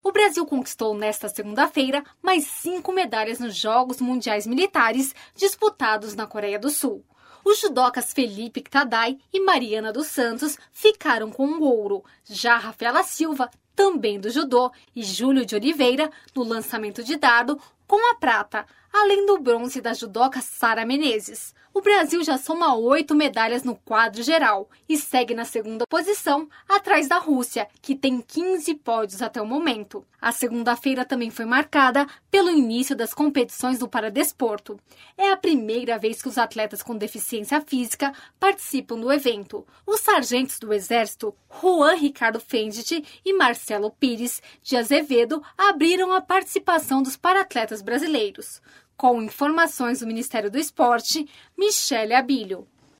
O Brasil conquistou nesta segunda-feira mais 5 medalhas nos Jogos Mundiais Militares disputados na Coreia do Sul. Os judocas Felipe Tadai e Mariana dos Santos ficaram com o ouro. Já Rafaela Silva, também do judô, e Júlio de Oliveira, no lançamento de dardo, com a prata, além do bronze da judoca Sara Menezes. O Brasil já soma 8 medalhas no quadro geral e segue na segunda posição, atrás da Rússia, que tem 15 pódios até o momento. A segunda-feira também foi marcada pelo início das competições do paradesporto. É a primeira vez que os atletas com deficiência física participam do evento. Os sargentos do Exército, Juan Ricardo Fendit e Marcelo Pires de Azevedo, abriram a participação dos paratletas brasileiros. Com informações do Ministério do Esporte, Michele Abílio.